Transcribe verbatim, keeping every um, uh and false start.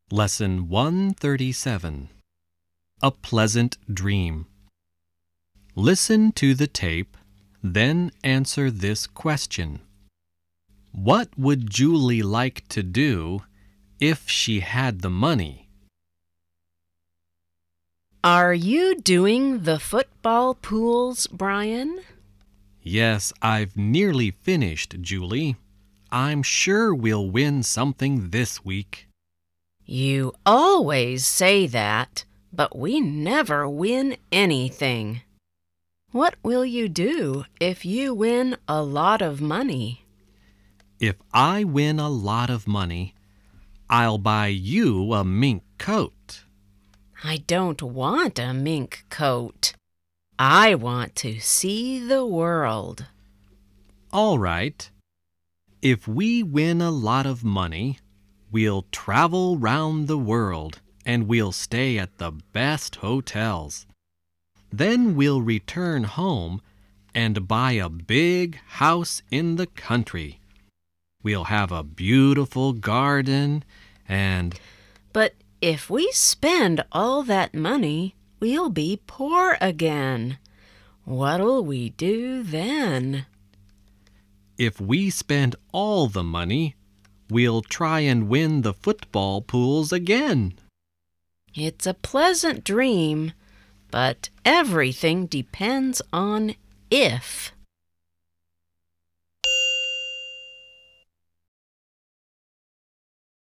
Lesson one thirty-seven. A Pleasant Dream. Listen to the tape, then answer this question. What would Julie like to do if she had the money? Are you doing the football pools, Brian? Yes, I've nearly finished, Julie. I'm sure we'll win something this week. You always say that, but we never win anything. What will you do if you win a lot of money? If I win a lot of money, I'll buy you a mink coat. I don't want a mink coat. I want to see the world. All right. If we win a lot of money, we'll travel round the world and we'll stay at the best hotels. Then we'll return home and buy a big house in the country. We'll have a beautiful garden and... But if we spend all that money, we'll be poor again. What'll we do then? If we spend all the money, we'll try and win the football pools again. It's a pleasant dream, but everything depends on if.